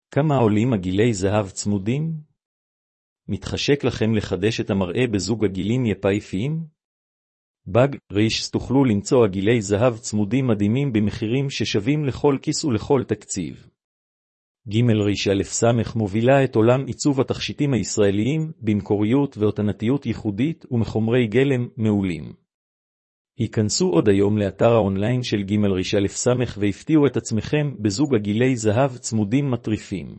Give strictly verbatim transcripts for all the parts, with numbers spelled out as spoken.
כמה עולים עגילי זהב צמודים? מתחשק לכם לחדש את המראה בזוג עגילים יפהפיים? בג ריש תוכלו למצוא עגילי זהב צמודים מדהימים במחירים ששווים לכל כיס ולכל תקציב. ג' ריש א' ס' מובילה את עולם עיצוב התכשיטים הישראליים במקוריות ואותנתיות ייחודית ומחומרי גלם מעולים. היכנסו עוד היום לאתר האונליין של ג' ריש א' ס' והפתיעו את עצמכם בזוג עגילי זהב צמודים מטריפים.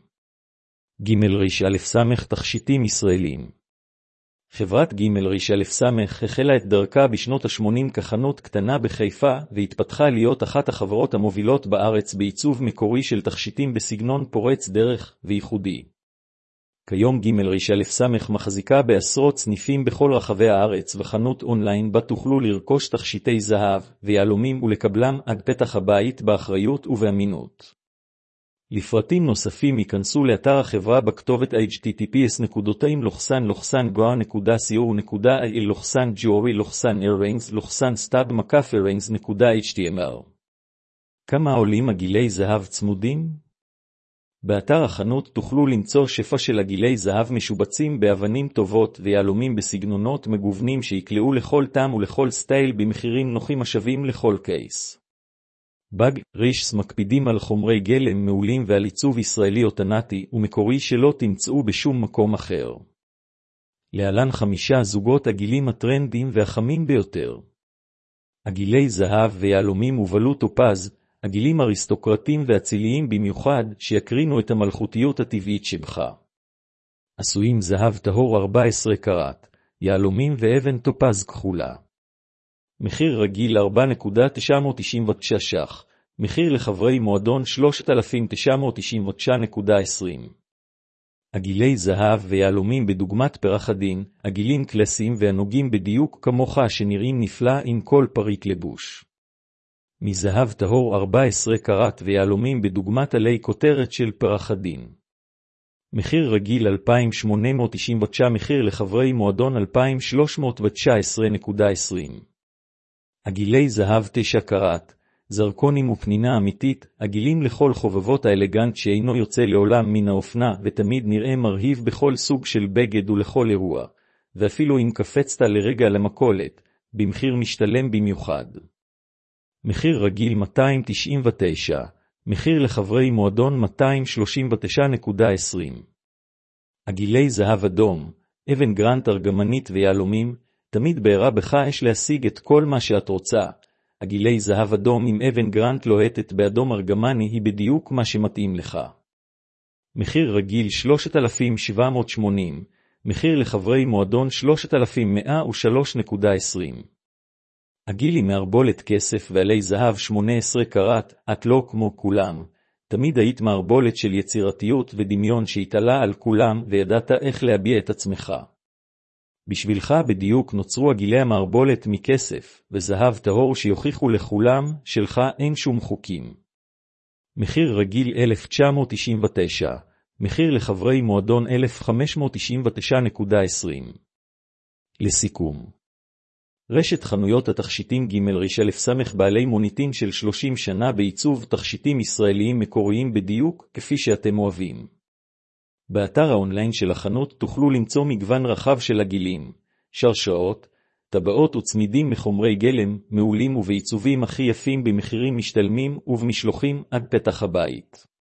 ג' ריש א' ס' תכשיטים ישראלים. חברת ג' ריש א' ס' החלה את דרכה בשנות ה-שמונים כחנות קטנה בחיפה והתפתחה להיות אחת החברות המובילות בארץ בעיצוב מקורי של תכשיטים בסגנון פורץ דרך וייחודי. כיום ג' ריש א' ס' מחזיקה בעשרות סניפים בכל רחבי הארץ וחנות אונליין בה תוכלו לרכוש תכשיטי זהב ויהלומים ולקבלם עד פתח הבית באחריות ובאמינות. לפרטים נוספים ייכנסו לאתר החברה בכתובת אייץ' טי טי פי אס נקודתיים לוחסן לוחסן גואה נקודה סיור נקודה איי לוחסן ג'ורי לוחסן אירינגס לוחסן סטאב מקף אירינגס נקודה אייץ' טי אם אל. כמה עולים עגילי זהב צמודים? באתר החנות תוכלו למצוא שפע של עגילי זהב משובצים באבנים טובות ויהלומים בסגנונות מגוונים שיקלעו לכל טעם ולכל סטייל במחירים נוחים השווים לכל קייס. בג ריש מקפידים על חומרי גלם מעולים ועל עיצוב ישראלי אותנטי ומקורי שלא תמצאו בשום מקום אחר. להלן חמישה זוגות עגילים הטרנדים והחמים ביותר. עגילי זהב ויהלומים ובלוט טופז, עגילים אריסטוקרטיים ואציליים במיוחד שיקרינו את המלכותיות הטבעית שבך. עשויים זהב טהור ארבע עשרה קראט, יהלומים ואבן טופז כחולה. מחיר רגיל ארבע נקודה תשע מאות תשעים ותשע ש"ח, מחיר לחברי מועדון שלושת אלפים תשע מאות תשעים ותשע נקודה עשרים. עגילי זהב ויהלומים בדוגמת פרח עדין, עגילים קלאסיים והנוגים בדיוק כמוך שנראים נפלא עם כל פריט לבוש. מזהב טהור ארבע עשרה קראט ויהלומים בדוגמת עלי כותרת של פרח עדין. מחיר רגיל אלפיים שמונה מאות תשעים ותשע, מחיר לחברי מועדון אלפיים שלוש מאות תשע עשרה נקודה עשרים. עגילי זהב תשע קראט, זרקונים ופנינה אמיתית, עגילים לכל חובבות האלגנט שאינו יוצא לעולם מן האופנה ותמיד נראה מרהיב בכל סוג של בגד ולכל אירוע, ואפילו אם קפצת לרגע למכולת, במחיר משתלם במיוחד. מחיר רגיל מאתיים תשעים ותשע, מחיר לחברי מועדון מאתיים שלושים ותשע נקודה עשרים. עגילי זהב אדום, אבן גרנט ארגמנית ויהלומים, תמיד בעירה בך יש להשיג את כל מה שאת רוצה. עגילי זהב אדום עם אבן גרנט לוהטת באדום ארגמני היא בדיוק מה שמתאים לך. מחיר רגיל שלושת אלפים שבע מאות שמונים, מחיר לחברי מועדון שלושת אלפים מאה ושלוש נקודה עשרים. עגילי מערבולת כסף ועלי זהב שמונה עשרה קראט, את לא כמו כולם. תמיד היית מערבולת של יצירתיות ודמיון שהתעלה על כולם וידעת איך להביע את עצמך. בשבילך בדיוק נוצרו עגילי המערבולת מכסף וזהב טהור שיוכיחו לכולם שלך אין שום חוקים. מחיר רגיל אלף תשע מאות תשעים ותשע, מחיר לחברי מועדון אלף חמש מאות תשעים ותשע נקודה עשרים. לסיכום, רשת חנויות התכשיטים ג' ריש א' ס' בעלי מוניטין של שלושים שנה בעיצוב תכשיטים ישראליים מקוריים בדיוק כפי שאתם אוהבים. באתר האונליין של החנות תוכלו למצוא מגוון רחב של עגילים, שרשאות, טבעות וצמידים מחומרי גלם, מעולים ובעיצובים הכי יפים במחירים משתלמים ובמשלוחים עד פתח הבית.